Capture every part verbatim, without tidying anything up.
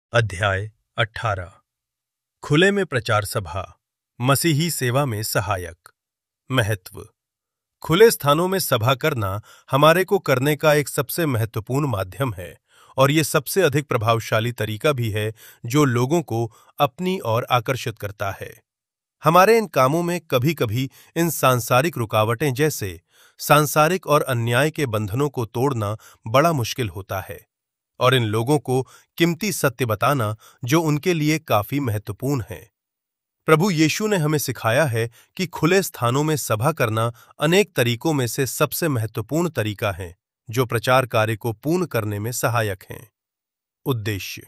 अध्याय अठारह। खुले में प्रचार सभा, मसीही सेवा में सहायक। महत्व। खुले स्थानों में सभा करना हमारे को करने का एक सबसे महत्वपूर्ण माध्यम है और ये सबसे अधिक प्रभावशाली तरीका भी है जो लोगों को अपनी ओर आकर्षित करता है। हमारे इन कामों में कभी कभी इन सांसारिक रुकावटें जैसे सांसारिक और अन्याय के बंधनों को तोड़ना बड़ा मुश्किल होता है और इन लोगों को कीमती सत्य बताना जो उनके लिए काफी महत्वपूर्ण है। प्रभु यीशु ने हमें सिखाया है कि खुले स्थानों में सभा करना अनेक तरीकों में से सबसे महत्वपूर्ण तरीका है जो प्रचार कार्य को पूर्ण करने में सहायक हैं। उद्देश्य।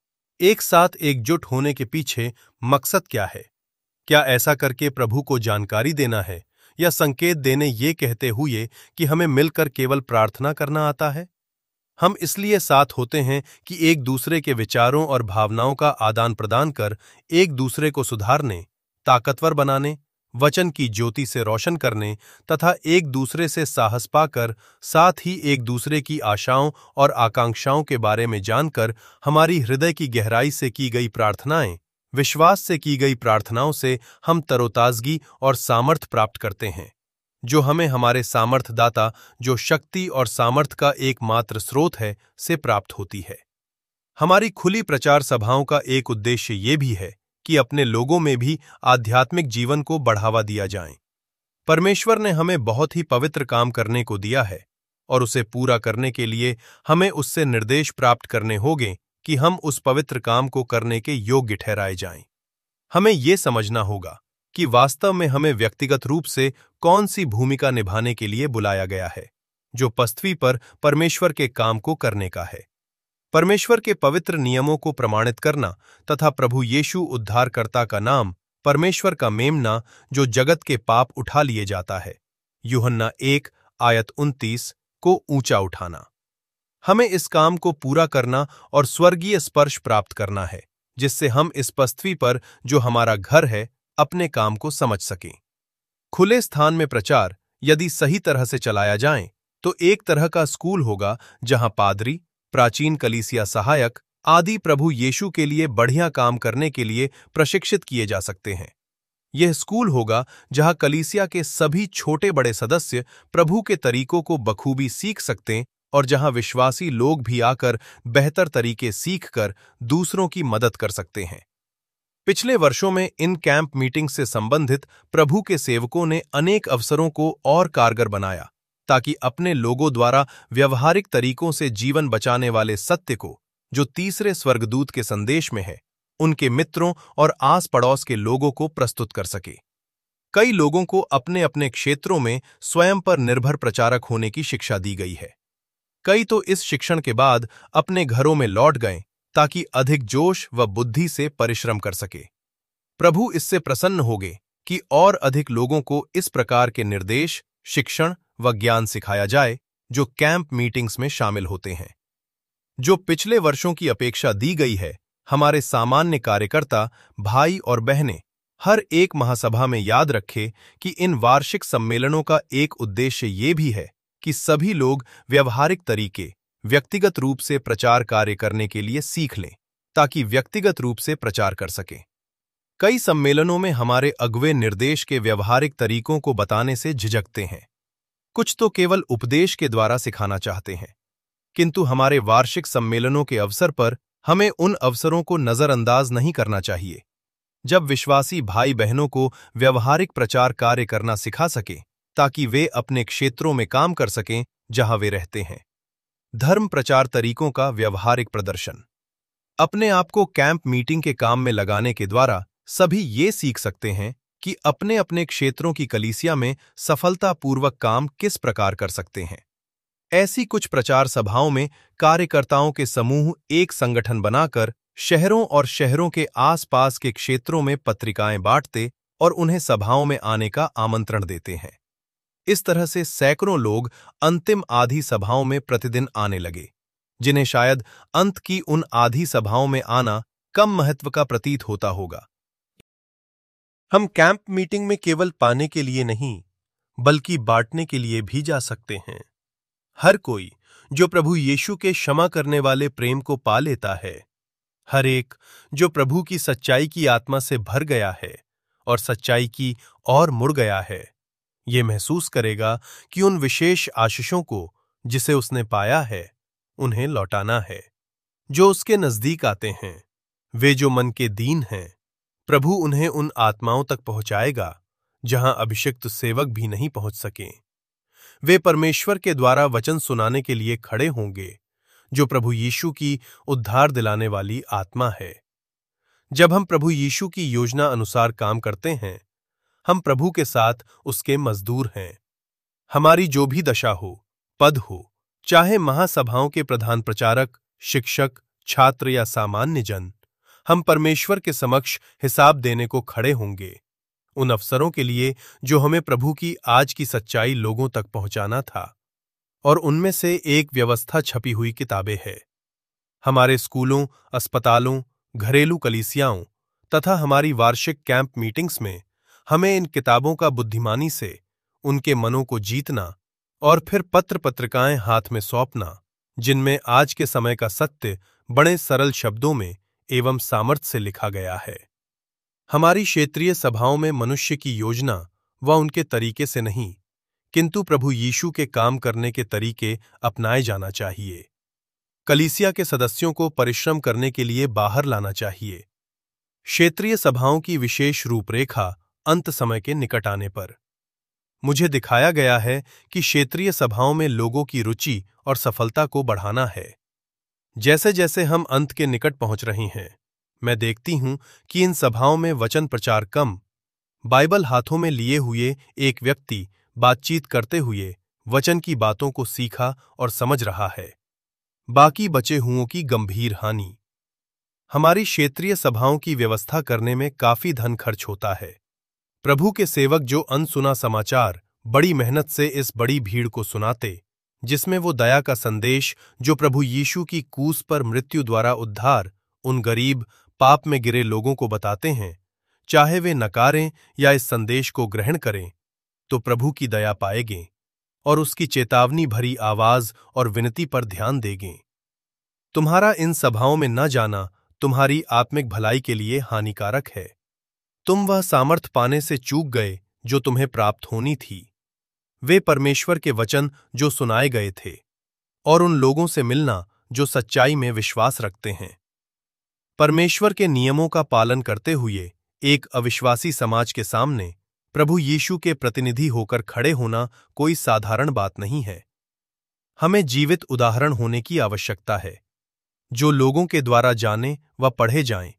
एक साथ एकजुट होने के पीछे मकसद क्या है? क्या ऐसा करके प्रभु को जानकारी देना है या संकेत देने ये कहते हुए कि हमें मिलकर केवल प्रार्थना करना आता है? हम इसलिए साथ होते हैं कि एक दूसरे के विचारों और भावनाओं का आदान प्रदान कर एक दूसरे को सुधारने, ताकतवर बनाने, वचन की ज्योति से रोशन करने तथा एक दूसरे से साहस पाकर साथ ही एक दूसरे की आशाओं और आकांक्षाओं के बारे में जानकर हमारी हृदय की गहराई से की गई प्रार्थनाएं, विश्वास से की गई प्रार्थनाओं से हम तरोताजगी और सामर्थ्य प्राप्त करते हैं जो हमें हमारे सामर्थ्य दाता जो शक्ति और सामर्थ्य का एकमात्र स्रोत है से प्राप्त होती है। हमारी खुली प्रचार सभाओं का एक उद्देश्य ये भी है कि अपने लोगों में भी आध्यात्मिक जीवन को बढ़ावा दिया जाए। परमेश्वर ने हमें बहुत ही पवित्र काम करने को दिया है और उसे पूरा करने के लिए हमें उससे निर्देश प्राप्त करने होंगे कि हम उस पवित्र काम को करने के योग्य ठहराए जाएं। हमें ये समझना होगा कि वास्तव में हमें व्यक्तिगत रूप से कौन सी भूमिका निभाने के लिए बुलाया गया है जो पृथ्वी पर परमेश्वर के काम को करने का है। परमेश्वर के पवित्र नियमों को प्रमाणित करना तथा प्रभु यीशु उद्धारकर्ता का नाम परमेश्वर का मेमना जो जगत के पाप उठा लिए जाता है, यूहन्ना एक आयत उनतीस को ऊंचा उठाना। हमें इस काम को पूरा करना और स्वर्गीय स्पर्श प्राप्त करना है जिससे हम इस पृथ्वी पर जो हमारा घर है अपने काम को समझ सकें। खुले स्थान में प्रचार यदि सही तरह से चलाया जाए तो एक तरह का स्कूल होगा जहां पादरी, प्राचीन कलीसिया सहायक आदि प्रभु यीशु के लिए बढ़िया काम करने के लिए प्रशिक्षित किए जा सकते हैं। यह स्कूल होगा जहां कलीसिया के सभी छोटे बड़े सदस्य प्रभु के तरीकों को बखूबी सीख सकते और जहां विश्वासी लोग भी आकर बेहतर तरीके सीखकर दूसरों की मदद कर सकते हैं। पिछले वर्षों में इन कैंप मीटिंग से संबंधित प्रभु के सेवकों ने अनेक अवसरों को और कारगर बनाया ताकि अपने लोगों द्वारा व्यवहारिक तरीकों से जीवन बचाने वाले सत्य को जो तीसरे स्वर्गदूत के संदेश में है उनके मित्रों और आस पड़ोस के लोगों को प्रस्तुत कर सके। कई लोगों को अपने अपने क्षेत्रों में स्वयं पर निर्भर प्रचारक होने की शिक्षा दी गई है। कई तो इस शिक्षण के बाद अपने घरों में लौट गए ताकि अधिक जोश व बुद्धि से परिश्रम कर सके। प्रभु इससे प्रसन्न होगे कि और अधिक लोगों को इस प्रकार के निर्देश, शिक्षण व ज्ञान सिखाया जाए जो कैंप मीटिंग्स में शामिल होते हैं। जो पिछले वर्षों की अपेक्षा दी गई है, हमारे सामान्य कार्यकर्ता भाई और बहनें हर एक महासभा में याद रखें कि इन वार्षिक सम्मेलनों का एक उद्देश्य ये भी है कि सभी लोग व्यवहारिक तरीके व्यक्तिगत रूप से प्रचार कार्य करने के लिए सीख लें ताकि व्यक्तिगत रूप से प्रचार कर सकें। कई सम्मेलनों में हमारे अगुवे निर्देश के व्यवहारिक तरीकों को बताने से झिझकते हैं। कुछ तो केवल उपदेश के द्वारा सिखाना चाहते हैं, किंतु हमारे वार्षिक सम्मेलनों के अवसर पर हमें उन अवसरों को नजरअंदाज नहीं करना चाहिए जब विश्वासी भाई बहनों को व्यवहारिक प्रचार कार्य करना सिखा सके ताकि वे अपने क्षेत्रों में काम कर सकें जहां वे रहते हैं। धर्म प्रचार तरीकों का व्यवहारिक प्रदर्शन। अपने आप को कैंप मीटिंग के काम में लगाने के द्वारा सभी ये सीख सकते हैं कि अपने अपने क्षेत्रों की कलीसिया में सफलतापूर्वक काम किस प्रकार कर सकते हैं। ऐसी कुछ प्रचार सभाओं में कार्यकर्ताओं के समूह एक संगठन बनाकर शहरों और शहरों के आसपास के क्षेत्रों में पत्रिकाएं बांटते और उन्हें सभाओं में आने का आमंत्रण देते हैं। इस तरह से सैकड़ों लोग अंतिम आधी सभाओं में प्रतिदिन आने लगे, जिन्हें शायद अंत की उन आधी सभाओं में आना कम महत्व का प्रतीत होता होगा। हम कैंप मीटिंग में केवल पाने के लिए नहीं बल्कि बांटने के लिए भी जा सकते हैं। हर कोई जो प्रभु यीशु के क्षमा करने वाले प्रेम को पा लेता है, हर एक जो प्रभु की सच्चाई की आत्मा से भर गया है और सच्चाई की ओर मुड़ गया है, ये महसूस करेगा कि उन विशेष आशीषों को जिसे उसने पाया है उन्हें लौटाना है। जो उसके नजदीक आते हैं, वे जो मन के दीन हैं, प्रभु उन्हें उन आत्माओं तक पहुंचाएगा जहां अभिषिक्त सेवक भी नहीं पहुंच सके। वे परमेश्वर के द्वारा वचन सुनाने के लिए खड़े होंगे, जो प्रभु यीशु की उद्धार दिलाने वाली आत्मा है। जब हम प्रभु यीशु की योजना अनुसार काम करते हैं, हम प्रभु के साथ उसके मजदूर हैं। हमारी जो भी दशा हो, पद हो, चाहे महासभाओं के प्रधान प्रचारक, शिक्षक, छात्र या सामान्य जन, हम परमेश्वर के समक्ष हिसाब देने को खड़े होंगे उन अवसरों के लिए जो हमें प्रभु की आज की सच्चाई लोगों तक पहुंचाना था। और उनमें से एक व्यवस्था छपी हुई किताबें है। हमारे स्कूलों, अस्पतालों, घरेलू कलीसियाओं तथा हमारी वार्षिक कैंप मीटिंग्स में हमें इन किताबों का बुद्धिमानी से उनके मनों को जीतना और फिर पत्र पत्रिकाएं हाथ में सौंपना, जिनमें आज के समय का सत्य बड़े सरल शब्दों में एवं सामर्थ्य से लिखा गया है। हमारी क्षेत्रीय सभाओं में मनुष्य की योजना व उनके तरीके से नहीं, किंतु प्रभु यीशु के काम करने के तरीके अपनाए जाना चाहिए। कलीसिया के सदस्यों को परिश्रम करने के लिए बाहर लाना चाहिए। क्षेत्रीय सभाओं की विशेष रूपरेखा अंत समय के निकट आने पर मुझे दिखाया गया है कि क्षेत्रीय सभाओं में लोगों की रुचि और सफलता को बढ़ाना है। जैसे जैसे हम अंत के निकट पहुंच रहे हैं, मैं देखती हूं कि इन सभाओं में वचन प्रचार कम, बाइबल हाथों में लिए हुए एक व्यक्ति बातचीत करते हुए वचन की बातों को सीखा और समझ रहा है, बाकी बचे हुओं की गंभीर हानि। हमारी क्षेत्रीय सभाओं की व्यवस्था करने में काफी धन खर्च होता है। प्रभु के सेवक जो अनसुना समाचार बड़ी मेहनत से इस बड़ी भीड़ को सुनाते, जिसमें वो दया का संदेश जो प्रभु यीशु की क्रूस पर मृत्यु द्वारा उद्धार उन गरीब पाप में गिरे लोगों को बताते हैं, चाहे वे नकारें या इस संदेश को ग्रहण करें, तो प्रभु की दया पाएंगे और उसकी चेतावनी भरी आवाज और विनती पर ध्यान देंगे। तुम्हारा इन सभाओं में न जाना तुम्हारी आत्मिक भलाई के लिए हानिकारक है। तुम वह सामर्थ पाने से चूक गए जो तुम्हें प्राप्त होनी थी, वे परमेश्वर के वचन जो सुनाए गए थे, और उन लोगों से मिलना जो सच्चाई में विश्वास रखते हैं। परमेश्वर के नियमों का पालन करते हुए एक अविश्वासी समाज के सामने प्रभु यीशु के प्रतिनिधि होकर खड़े होना कोई साधारण बात नहीं है। हमें जीवित उदाहरण होने की आवश्यकता है, जो लोगों के द्वारा जाने व पढ़े जाएं।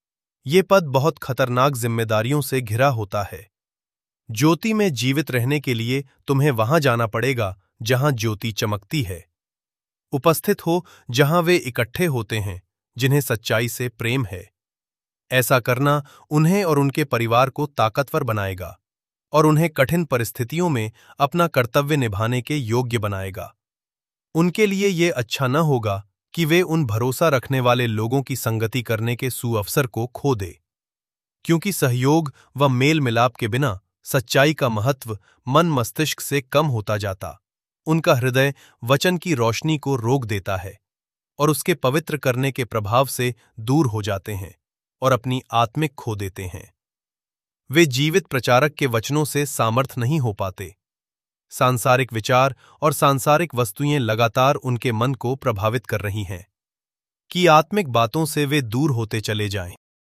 ये पद बहुत खतरनाक जिम्मेदारियों से घिरा होता है। ज्योति में जीवित रहने के लिए तुम्हें वहां जाना पड़ेगा जहां ज्योति चमकती है। उपस्थित हो जहां वे इकट्ठे होते हैं जिन्हें सच्चाई से प्रेम है। ऐसा करना उन्हें और उनके परिवार को ताकतवर बनाएगा और उन्हें कठिन परिस्थितियों में अपना कर्तव्य निभाने के योग्य बनाएगा। उनके लिए ये अच्छा न होगा कि वे उन भरोसा रखने वाले लोगों की संगति करने के सुअवसर को खो दे, क्योंकि सहयोग व मेल मिलाप के बिना सच्चाई का महत्व मन मस्तिष्क से कम होता जाता। उनका हृदय वचन की रोशनी को रोक देता है और उसके पवित्र करने के प्रभाव से दूर हो जाते हैं और अपनी आत्मिक खो देते हैं। वे जीवित प्रचारक के वचनों से सामर्थ नहीं हो पाते। सांसारिक विचार और सांसारिक वस्तुएं लगातार उनके मन को प्रभावित कर रही हैं कि आत्मिक बातों से वे दूर होते चले जाएं।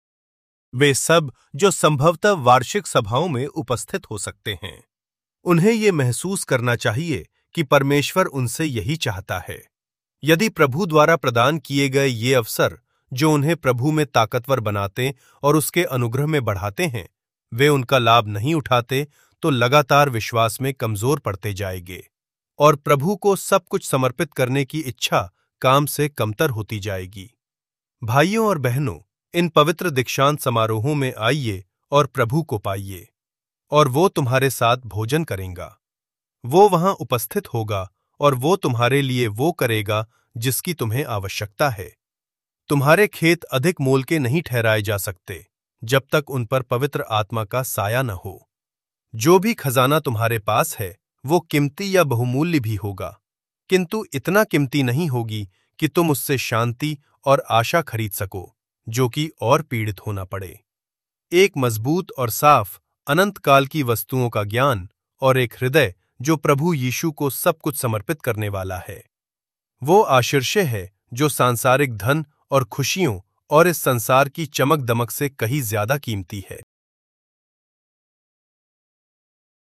वे सब जो संभवतः वार्षिक सभाओं में उपस्थित हो सकते हैं, उन्हें ये महसूस करना चाहिए कि परमेश्वर उनसे यही चाहता है। यदि प्रभु द्वारा प्रदान किए गए ये अवसर जो उन्हें प्रभु में ताकतवर बनाते और उसके अनुग्रह में बढ़ाते हैं, वे उनका लाभ नहीं उठाते, तो लगातार विश्वास में कमजोर पड़ते जाएंगे और प्रभु को सब कुछ समर्पित करने की इच्छा काम से कमतर होती जाएगी। भाइयों और बहनों, इन पवित्र दीक्षांत समारोहों में आइए और प्रभु को पाइए, और वो तुम्हारे साथ भोजन करेगा। वो वहां उपस्थित होगा और वो तुम्हारे लिए वो करेगा जिसकी तुम्हें आवश्यकता है। तुम्हारे खेत अधिक मोल के नहीं ठहराए जा सकते जब तक उन पर पवित्र आत्मा का साया न हो। जो भी खजाना तुम्हारे पास है वो कीमती या बहुमूल्य भी होगा, किंतु इतना कीमती नहीं होगी कि तुम उससे शांति और आशा खरीद सको जो कि और पीड़ित होना पड़े। एक मजबूत और साफ अनंत काल की वस्तुओं का ज्ञान और एक हृदय जो प्रभु यीशु को सब कुछ समर्पित करने वाला है। वो आशीर्षय है जो सांसारिक धन और खुशियों और इस संसार की चमक दमक से कहीं ज्यादा कीमती है।